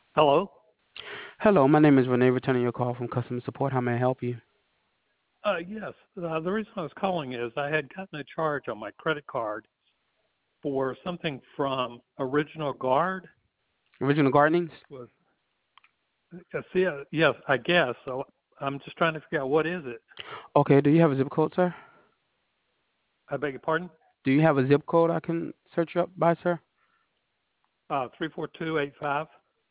Hello. Hello, my name is Renee, returning your call from customer support. How may I help you? Yes. The reason I was calling is I had gotten a charge on my credit card for something from Original Guard. Original Gardenings? Was yes, I guess. So I'm just trying to figure out what is it. Okay, do you have a zip code, sir? I beg your pardon. Do you have a zip code I can search you up by, sir? 34285.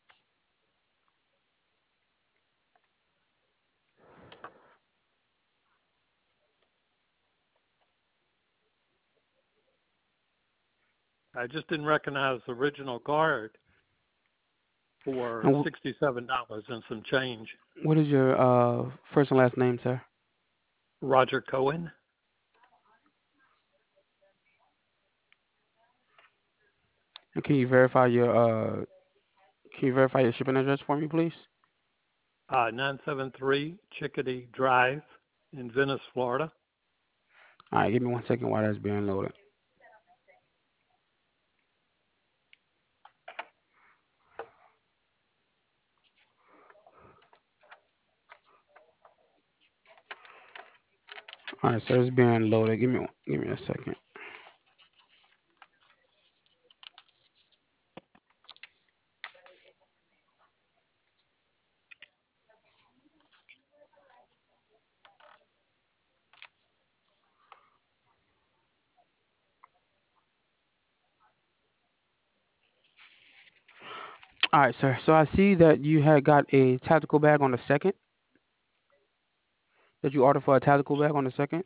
I just didn't recognize Original Guard for And $67 and some change. what is your first and last name, sir? Roger Cohen. And can you verify your shipping address for me, please? 973 Chickadee Drive in Venice, Florida. All right, give me one second while that's being loaded. All right, sir, it's being loaded. Give me a second. All right, sir. So I see that you had got a tactical bag on the second. Did you order for a tactical bag on the second?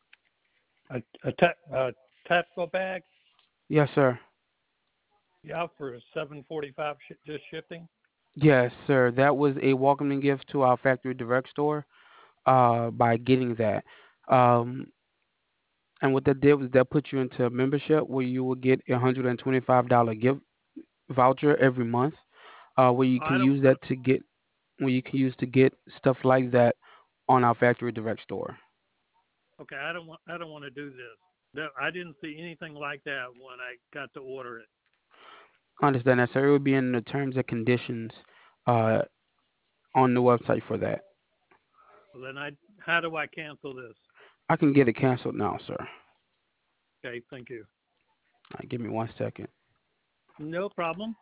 A tactical bag. Yes, sir. Yeah, for 745 just shifting. Yes, sir. That was a welcoming gift to our factory direct store. By getting that. Um, and what that did was that put you into a membership where you will get $125 gift voucher every month, where you I can don't. use that to get where you can use to get stuff like that on our factory direct store. Okay, I don't want. I don't want to do this. No, I didn't see anything like that when I got to order it. Understand that, sir? It would be in the terms and conditions uh, on the website for that. So then How do I cancel this? I can get it canceled now, sir. Okay, thank you. Give me one second. No problem.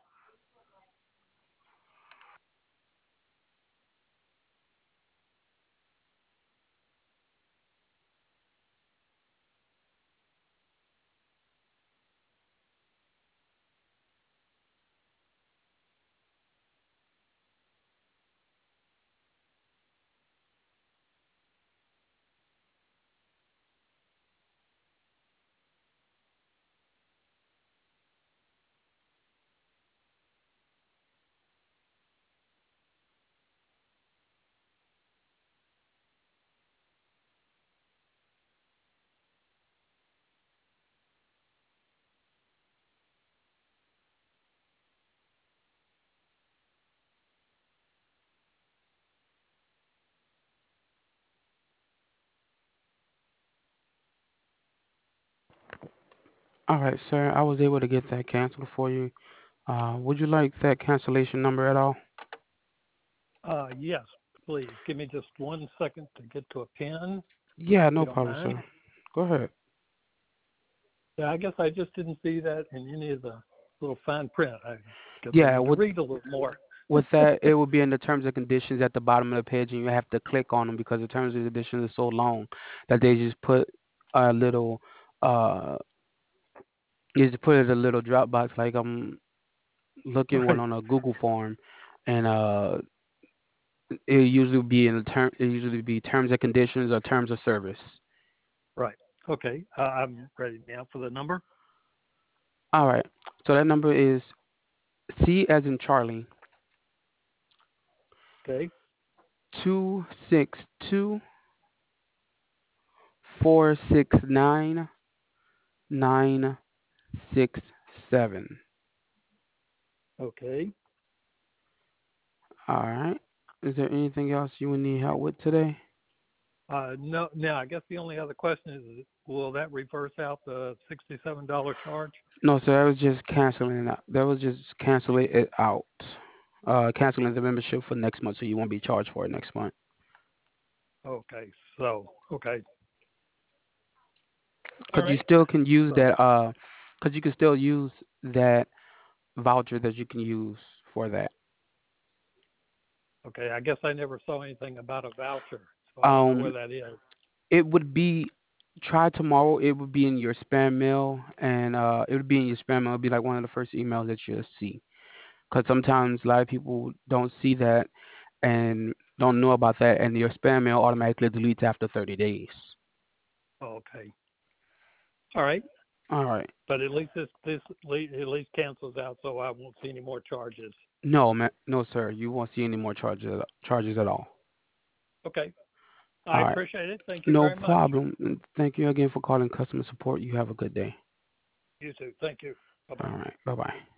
All right, sir. I was able to get that canceled for you. Would you like that cancellation number at all? Yes, please give me just 1 second to get to a pen, Yeah, if you no don't problem, mind. sir. Go ahead. Yeah, I guess I just didn't see that in any of the little fine print. I guess I Yeah, need to read a little more. with that, it will be in the terms and conditions at the bottom of the page, and you have to click on them because the terms and conditions are so long that they just put a little, uh, you just put it in a little drop box like I'm looking one Right, on a Google form, and it usually be in the term. It usually be terms and conditions or terms of service. right. Okay, I'm ready now for the number. All right. So that number is C as in Charlie, Okay, 262-469-967. okay. All right. Is there anything else you would need help with today? No, now I guess the only other question is, will that reverse out the $67 charge? No, sir. That was just canceling it out. That was just canceling it out. canceling the membership for next month, so you won't be charged for it next month. Okay. So, okay. All Because you right. still can use So, that. Because you can still use that voucher that you can use for that. okay. I guess I never saw anything about a voucher, so I don't know where Um, that is. it would be try tomorrow. It would be in your spam mail, and it would be in your spam mail. It'd be like one of the first emails that you'll see. Because sometimes a lot of people don't see that and don't know about that, and your spam mail automatically deletes after 30 days. Okay. All right. All right. But at least this at least cancels out, so I won't see any more charges. No, man, no, sir. You won't see any more charges at all. Okay. I All right. appreciate it. Thank you No very much. problem. And thank you again for calling customer support. You have a good day. You too. Thank you. Bye bye. All right. Bye bye.